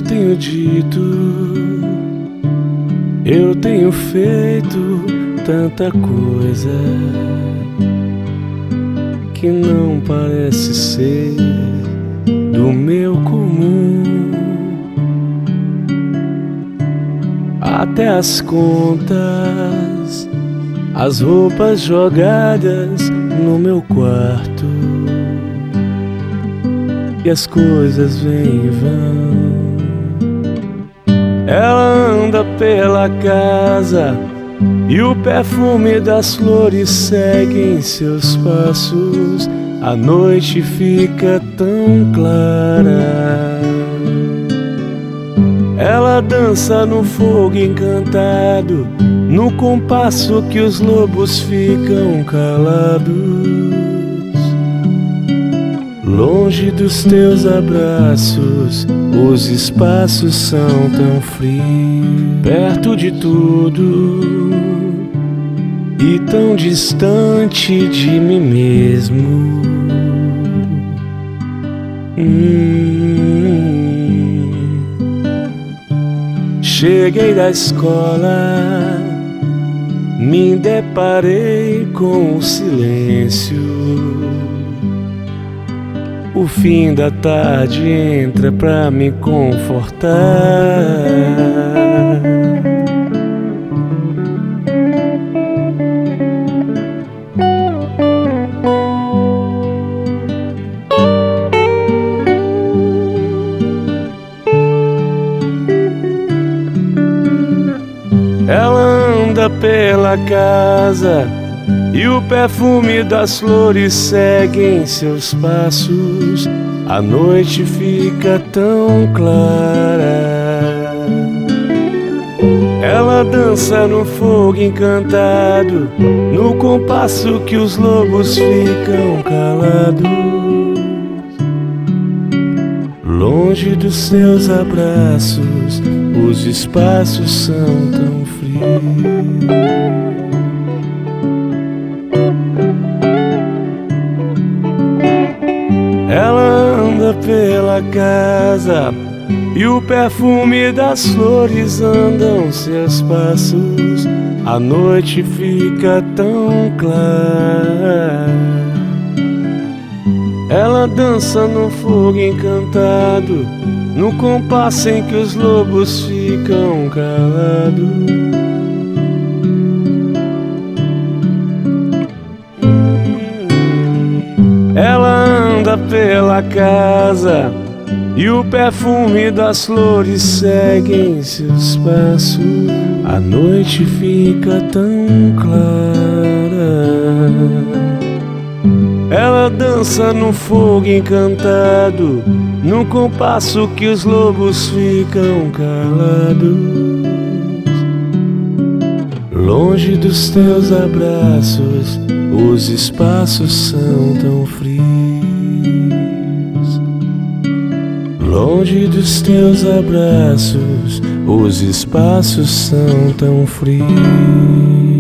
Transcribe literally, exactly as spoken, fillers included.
tenho dito, eu tenho feito tanta coisa que não parece ser do meu comum. Até as contas, as roupas jogadas no meu quarto, e as coisas vêm e vão. Ela anda pela casa e o perfume das flores segue em seus passos. A noite fica tão clara. Ela dança no fogo encantado, no compasso que os lobos ficam calados. Longe dos teus abraços, os espaços são tão frios. Perto de tudo e tão distante de mim mesmo. hum. Cheguei da escola, me deparei com o silêncio. O fim da tarde entra pra me confortar. Ela anda pela casa e o perfume das flores segue em seus passos. A noite fica tão clara. Ela dança no fogo encantado, no compasso que os lobos ficam calados. Longe dos seus abraços, os espaços são tão frios. Ela anda pela casa e o perfume das flores andam seus passos. A noite fica tão clara. Ela dança no fogo encantado, no compasso em que os lobos ficam calados. Ela anda pela casa e o perfume das flores segue em seus passos. A noite fica tão clara. Ela dança no fogo encantado, no compasso que os lobos ficam calados. Longe dos teus abraços, os espaços são tão frios. Longe dos teus abraços, os espaços são tão frios.